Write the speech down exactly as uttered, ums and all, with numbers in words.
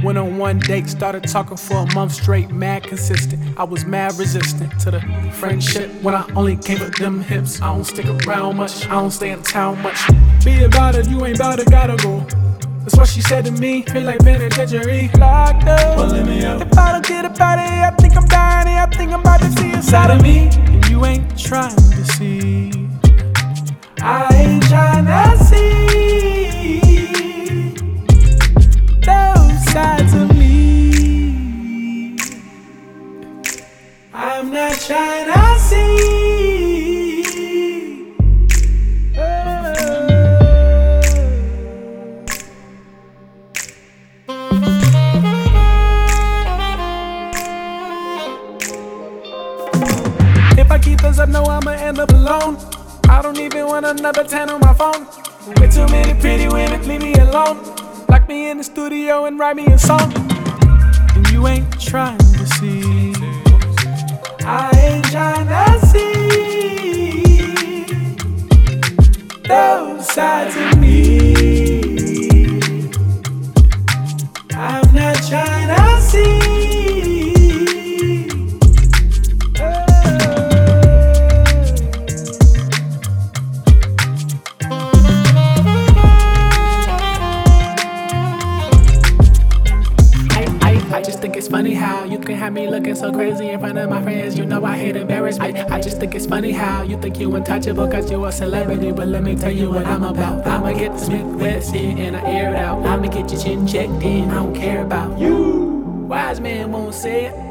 Went on one date, started talking for a month straight, mad consistent. I was mad resistant to the friendship when I only came with them hips. I don't stick around much, I don't stay in town much. Be about it, you ain't about it, gotta go. That's what she said to me, feel like penitentiary. Locked up, well, let me out. If I don't get about it, I think I'm dying. I think I'm about to see inside of me. And you ain't trying to see. I ain't trying to see those sides of me. I'm not trying to see. If I keep this up, no, I'ma end up alone. I don't even want another ten on my phone. Way too many pretty women, leave me alone. Lock me in the studio and write me a song. And you ain't trying to see. I ain't trying to see those sides of me. I'm not trying to see. I just think it's funny how you can have me looking so crazy in front of my friends. You know I hate embarrassment. I, I just think it's funny how you think you untouchable cause you a celebrity. But let me tell you what I'm about. I'ma get the Smith West in and I air it out. I'ma get your chin checked in. I don't care about you. Wise man won't say it.